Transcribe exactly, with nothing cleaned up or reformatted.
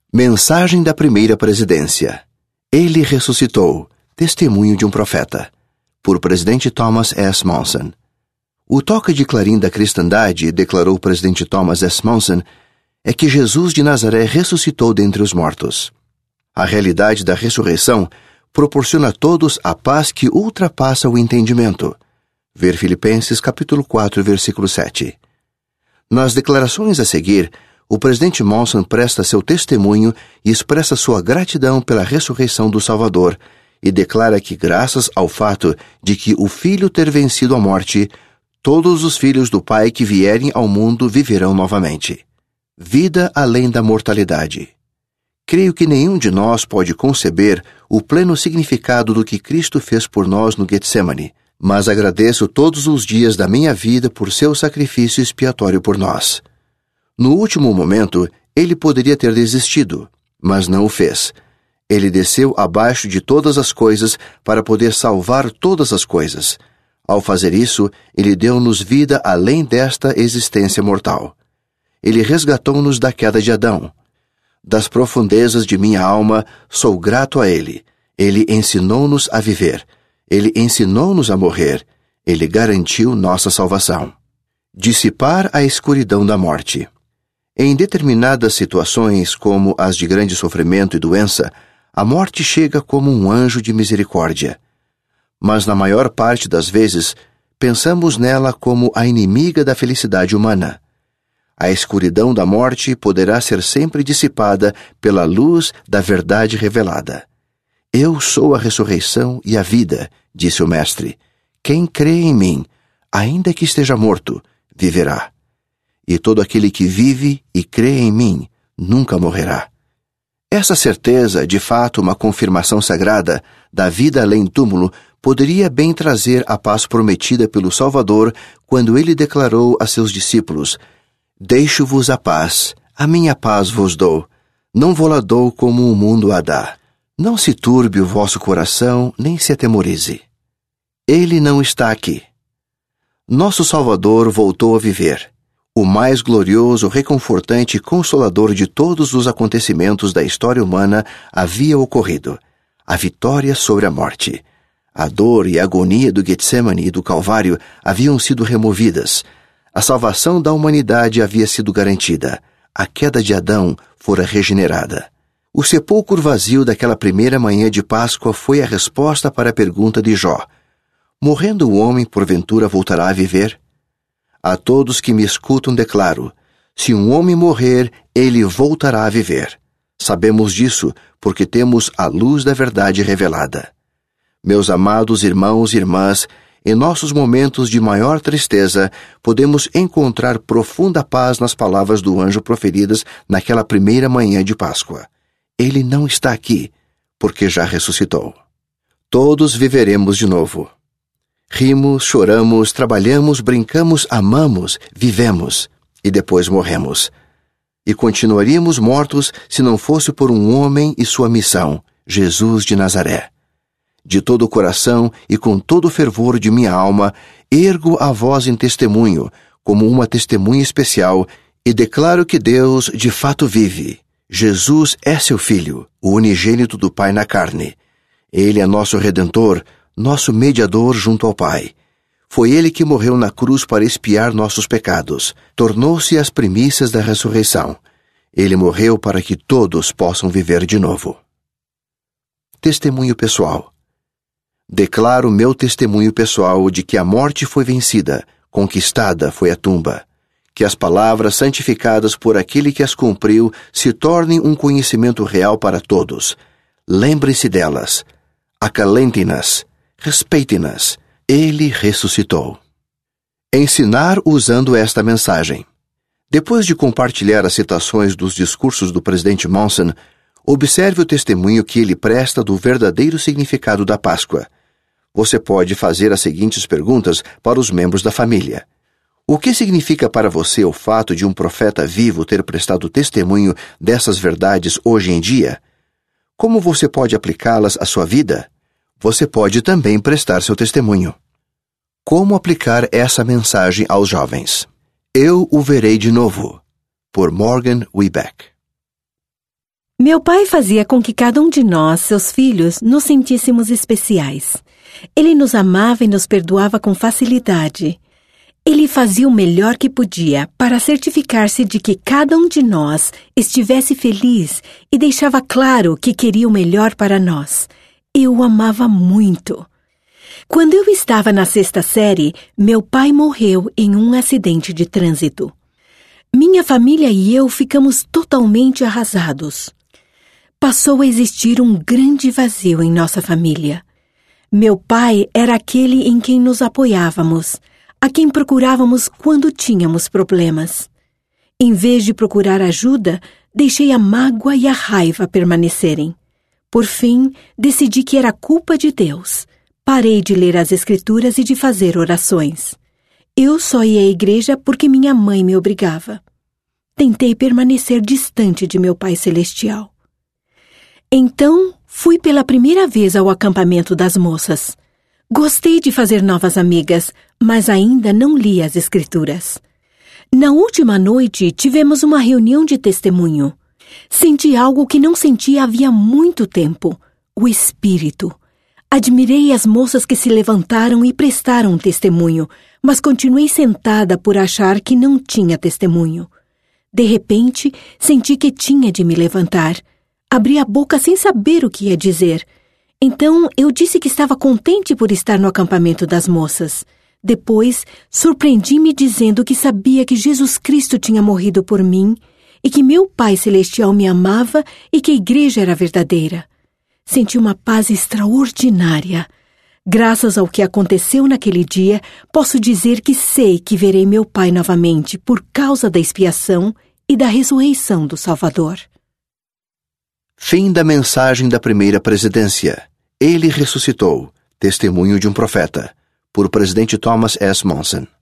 Mensagem da primeira presidência. Ele ressuscitou. Testemunho de um profeta. Por presidente Thomas S. Monson. O toque de clarim da cristandade, declarou o presidente Thomas S. Monson, é que Jesus de Nazaré ressuscitou dentre os mortos. A realidade da ressurreição proporciona a todos a paz que ultrapassa o entendimento. Ver Filipenses capítulo quatro, versículo sete. Nas declarações a seguir, o presidente Monson presta seu testemunho e expressa sua gratidão pela ressurreição do Salvador e declara que, graças ao fato de que o Filho ter vencido a morte, todos os filhos do Pai que vierem ao mundo viverão novamente. Vida além da mortalidade. Creio que nenhum de nós pode conceber o pleno significado do que Cristo fez por nós no Getsemane, mas agradeço todos os dias da minha vida por seu sacrifício expiatório por nós. No último momento, ele poderia ter desistido, mas não o fez. Ele desceu abaixo de todas as coisas para poder salvar todas as coisas. Ao fazer isso, ele deu-nos vida além desta existência mortal. Ele resgatou-nos da queda de Adão. Das profundezas de minha alma, sou grato a ele. Ele ensinou-nos a viver. Ele ensinou-nos a morrer. Ele garantiu nossa salvação. Dissipar a escuridão da morte. Em determinadas situações, como as de grande sofrimento e doença, a morte chega como um anjo de misericórdia. Mas na maior parte das vezes, pensamos nela como a inimiga da felicidade humana. A escuridão da morte poderá ser sempre dissipada pela luz da verdade revelada. Eu sou a ressurreição e a vida, disse o Mestre. Quem crê em mim, ainda que esteja morto, viverá. E todo aquele que vive e crê em mim, nunca morrerá. Essa certeza, de fato uma confirmação sagrada, da vida além túmulo, poderia bem trazer a paz prometida pelo Salvador quando ele declarou a seus discípulos: Deixo-vos a paz, a minha paz vos dou, não vô-la dou como o mundo a dá. Não se turbe o vosso coração, nem se atemorize. Ele não está aqui. Nosso Salvador voltou a viver. O mais glorioso, reconfortante e consolador de todos os acontecimentos da história humana havia ocorrido. A vitória sobre a morte. A dor e a agonia do Getsemane e do Calvário haviam sido removidas. A salvação da humanidade havia sido garantida. A queda de Adão fora regenerada. O sepulcro vazio daquela primeira manhã de Páscoa foi a resposta para a pergunta de Jó. Morrendo o homem, porventura voltará a viver? A todos que me escutam declaro, se um homem morrer, ele voltará a viver. Sabemos disso porque temos a luz da verdade revelada. Meus amados irmãos e irmãs, em nossos momentos de maior tristeza, podemos encontrar profunda paz nas palavras do anjo proferidas naquela primeira manhã de Páscoa. Ele não está aqui, porque já ressuscitou. Todos viveremos de novo. Rimos, choramos, trabalhamos, brincamos, amamos, vivemos e depois morremos. E continuaríamos mortos se não fosse por um homem e sua missão, Jesus de Nazaré. De todo o coração e com todo o fervor de minha alma, ergo a voz em testemunho, como uma testemunha especial, e declaro que Deus de fato vive. Jesus é seu Filho, o unigênito do Pai na carne. Ele é nosso Redentor, nosso mediador junto ao Pai. Foi ele que morreu na cruz para expiar nossos pecados. Tornou-se as primícias da ressurreição. Ele morreu para que todos possam viver de novo. Testemunho pessoal. Declaro meu testemunho pessoal de que a morte foi vencida, conquistada foi a tumba. Que as palavras santificadas por aquele que as cumpriu se tornem um conhecimento real para todos. Lembre-se delas. Acalentem-nas. Respeitem-nas. Ele ressuscitou. Ensinar usando esta mensagem. Depois de compartilhar as citações dos discursos do presidente Monson, observe o testemunho que ele presta do verdadeiro significado da Páscoa. Você pode fazer as seguintes perguntas para os membros da família. O que significa para você o fato de um profeta vivo ter prestado testemunho dessas verdades hoje em dia? Como você pode aplicá-las à sua vida? Você pode também prestar seu testemunho. Como aplicar essa mensagem aos jovens? Eu o verei de novo. Por Morgan Wiebeck. Meu pai fazia com que cada um de nós, seus filhos, nos sentíssemos especiais. Ele nos amava e nos perdoava com facilidade. Ele fazia o melhor que podia para certificar-se de que cada um de nós estivesse feliz e deixava claro que queria o melhor para nós. Eu o amava muito. Quando eu estava na sexta série, meu pai morreu em um acidente de trânsito. Minha família e eu ficamos totalmente arrasados. Passou a existir um grande vazio em nossa família. Meu pai era aquele em quem nos apoiávamos, a quem procurávamos quando tínhamos problemas. Em vez de procurar ajuda, deixei a mágoa e a raiva permanecerem. Por fim, decidi que era culpa de Deus. Parei de ler as Escrituras e de fazer orações. Eu só ia à igreja porque minha mãe me obrigava. Tentei permanecer distante de meu Pai Celestial. Então, fui pela primeira vez ao acampamento das moças. Gostei de fazer novas amigas, mas ainda não li as Escrituras. Na última noite, tivemos uma reunião de testemunho. Senti algo que não sentia havia muito tempo: o Espírito. Admirei as moças que se levantaram e prestaram testemunho, mas continuei sentada por achar que não tinha testemunho. De repente, senti que tinha de me levantar. Abri a boca sem saber o que ia dizer. Então, eu disse que estava contente por estar no acampamento das moças. Depois, surpreendi-me dizendo que sabia que Jesus Cristo tinha morrido por mim e que meu Pai Celestial me amava e que a igreja era verdadeira. Senti uma paz extraordinária. Graças ao que aconteceu naquele dia, posso dizer que sei que verei meu Pai novamente por causa da expiação e da ressurreição do Salvador. Fim da mensagem da primeira presidência. Ele ressuscitou. Testemunho de um profeta. Por presidente Thomas S. Monson.